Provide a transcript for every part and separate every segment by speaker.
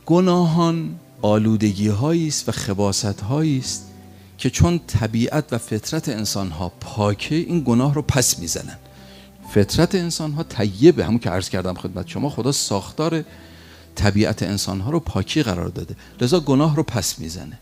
Speaker 1: گناهان آلودگی هایی است و خباثت هایی است که چون طبیعت و فطرت انسان ها پاکه، این گناه رو پس میزنن. فطرت انسان ها طیبه، همون که عرض کردم خدمت شما، خدا ساختار طبیعت انسان ها رو پاکی قرار داده، لذا گناه رو پس میزنه.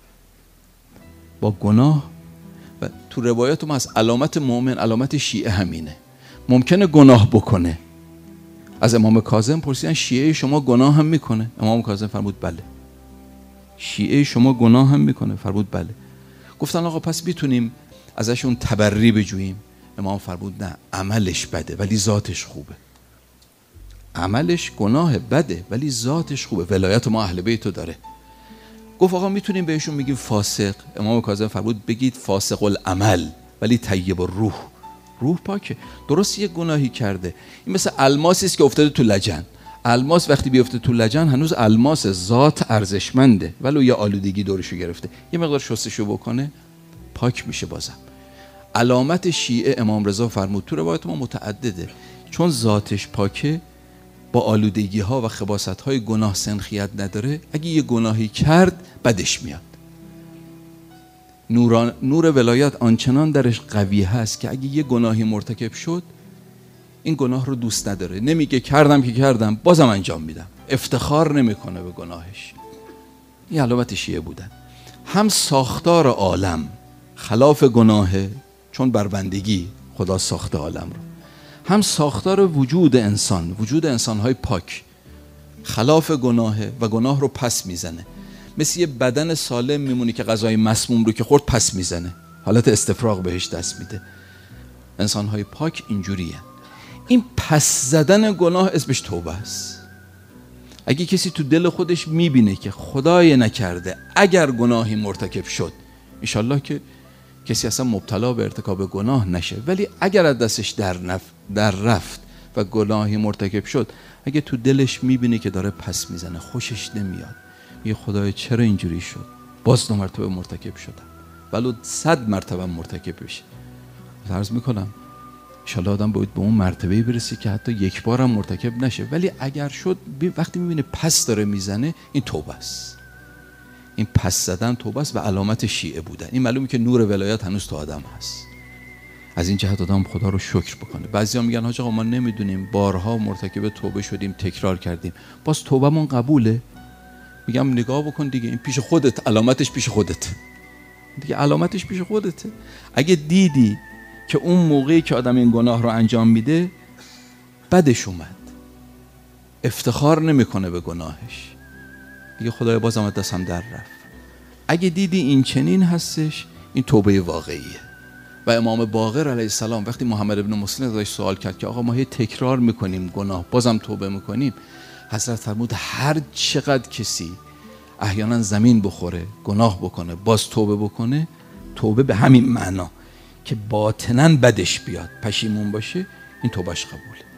Speaker 1: با گناه و تو روایات ما از علامت مؤمن، علامت شیعه همینه. ممکنه گناه بکنه. از امام کاظم پرسیدن شیعه شما گناه هم میکنه؟ امام کاظم فرمود بله. شیعه شما گناه هم میکنه؟ فرمود بله. گفتن آقا پس میتونیم ازشون تبری بجوییم؟ امام فرمود نه، عملش بده ولی ذاتش خوبه. عملش گناه بده ولی ذاتش خوبه. ولایت ما اهل بیتو داره. گفت آقا میتونیم بهشون بگیم فاسق؟ امام کاظم فرمود بگید فاسق العمل ولی طیب الروح. روح پاکه. درست یه گناهی کرده، این مثل الماسی است که افتاده تو لجن. الماس وقتی بیفته تو لجن هنوز الماس، ذات ارزشمنده، ولو یه آلودگی دورشو گرفته، یه مقدار شستشو بکنه پاک میشه. بازم علامت شیعه امام رضا فرمود، تو روایت ما متعدده، چون ذاتش پاکه، با آلودگی ها و خباثت های گناه سنخیت نداره، اگه یه گناهی کرد بدش میاد. نور ولایت آنچنان درش قوی هست که اگه یه گناهی مرتکب شد، این گناه رو دوست نداره، نمیگه کردم که کردم بازم انجام میدم، افتخار نمیکنه به گناهش. این علامت شیعه بودن. هم ساختار عالم خلاف گناهه، چون بر بندگی خدا ساخته عالم رو، هم ساختار وجود انسان، وجود انسانهای پاک خلاف گناهه و گناه رو پس میزنه. مثل یه بدن سالم میمونی که غذای مسموم رو که خورد پس میزنه، حالت استفراغ بهش دست میده. انسانهای پاک اینجوریه. این پس زدن گناه اسمش توبه است. اگه کسی تو دل خودش میبینه که خدای نکرده اگر گناهی مرتکب شد، انشالله که کسی اصلا مبتلا به ارتکاب گناه نشه، ولی اگر از دستش در رفت و گناهی مرتکب شد، اگه تو دلش میبینه که داره پس میزنه، خوشش نمیاد، میگه خدای چرا اینجوری شد، باز 2 مرتبه مرتکب شدم، ولو 100 مرتبه مرتکب بشه. عرض میکنم انشالله آدم باید به اون مرتبه برسه که حتی 1 بار هم مرتکب نشه، ولی اگر شد، وقتی میبینه پس داره میزنه، این توبه است. این پس زدن توبه است و علامت شیعه بودن. این معلومه که نور ولایت هنوز تو آدم هست. از این جهت آدم خدا رو شکر بکنه. بعضیا میگن حاج آقا ما نمیدونیم، بارها مرتکب توبه شدیم، تکرار کردیم، باز توبهمون قبوله؟ میگم نگاه بکن دیگه، این پیش خودت، علامتش پیش خودت دیگه، علامتش پیش خودته. اگه دیدی که اون موقعی که آدم این گناه رو انجام میده بدش اومد، افتخار نمیکنه به گناهش، دیگه خدای بازم از دستم در رفت. اگه دیدی این چنین هستش، این توبه واقعیه. و امام باقر علیه السلام وقتی محمد ابن مسلم ازش سوال کرد که آقا ما هی تکرار میکنیم گناه، بازم توبه میکنیم، حضرت فرمود هر چقدر کسی احیانا زمین بخوره، گناه بکنه، باز توبه بکنه، توبه به همین معنا که باطناً بدش بیاد، پشیمون باشه، این توبهش قبوله.